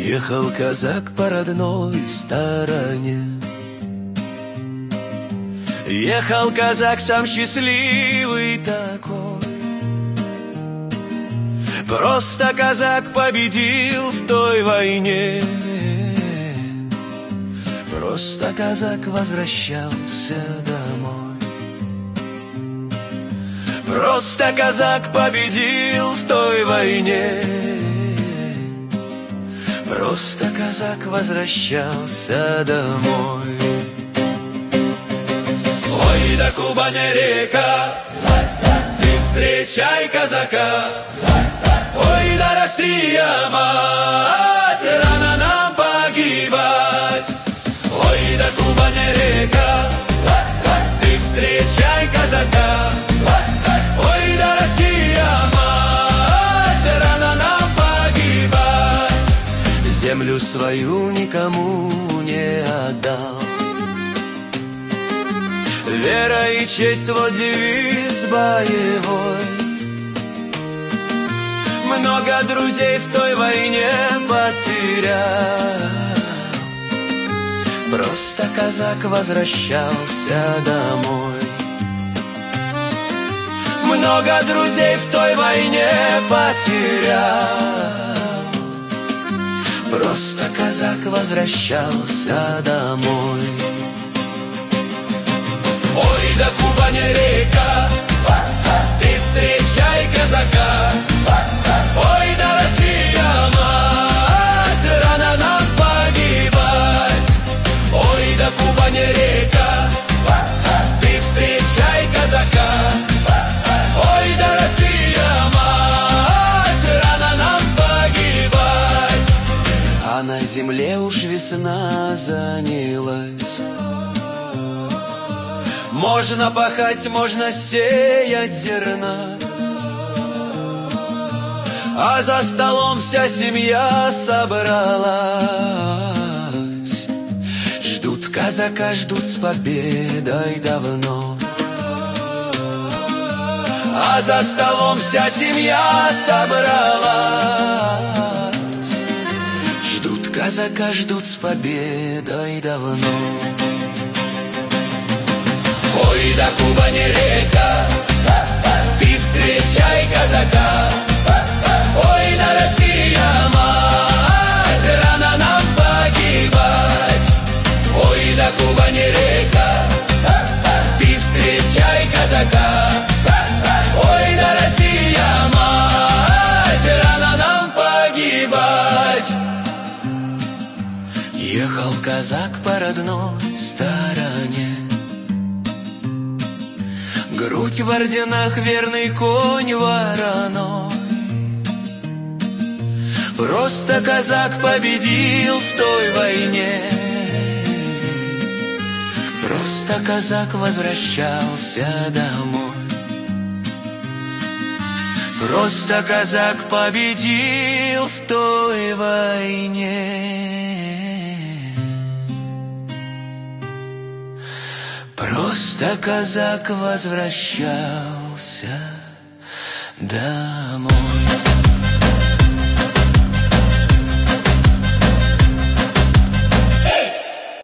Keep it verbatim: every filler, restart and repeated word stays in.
Ехал казак по родной стороне. Ехал казак сам счастливый такой. Просто казак победил в той войне. Просто казак возвращался домой. Просто казак победил в той войне. Просто казак возвращался домой. Ой, да Кубань река, ты встречай казака. Ой, да Россия, мать, рано нам погибать. Ой, да Кубань река, ты встречай казака. Ой, да Россия, мать, рано нам погибать. Землю свою никому не отдал. Вера и честь, вот девиз боевой. Много друзей в той войне потерял. Просто казак возвращался домой. Много друзей в той войне потерял. Просто казак возвращался домой. Ой, да Кубань река, ты встречай казака. Ой, да Россия, мать, рано нам погибать. Ой, да Кубань река, ты встречай казака. Ой, да Россия, мать, рано нам погибать. А на земле уж весна занялась. Можно пахать, можно сеять зерна. А за столом вся семья собралась. Ждут казака, ждут с победой давно. А за столом вся семья собралась. Ждут казака, ждут с победой давно. Ой, да Кубань река, ты встречай казака. Ой, да Россия, мать, рано нам погибать. Ой, да Кубань река, ты встречай казака. Ой, да Россия, мать, рано нам погибать. Ехал казак по родной стороне. Грудь в орденах, верный конь вороной. Просто казак победил в той войне. Просто казак возвращался домой. Просто казак победил в той войне. Просто казак возвращался домой.